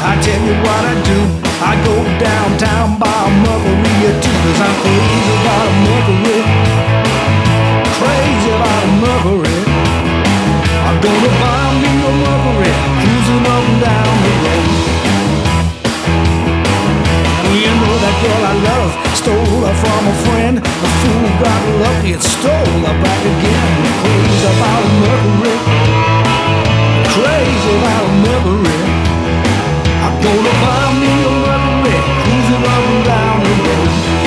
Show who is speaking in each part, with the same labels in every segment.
Speaker 1: I tell you what I do. I go downtown by a Mercury too, 'cause I'm crazy about a Mercury. Crazy about a Mercury. I'm gonna buy me a Mercury, cruising up and down the road. Well, you know that girl I love stole her from a friend. The fool got lucky and stole her back again. Crazy about a Mercury. Crazy about a Mercury. I'm gonna buy me a Mercury, cruising up and down the road.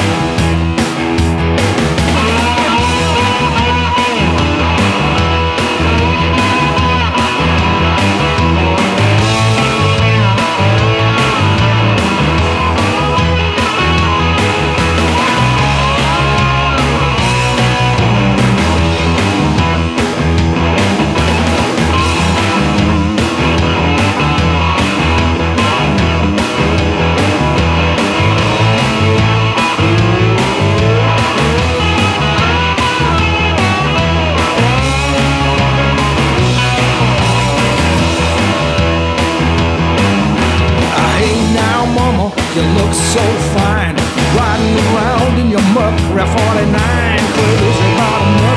Speaker 1: You look so fine, riding around in your Mercury 49, crazy about a Mercury.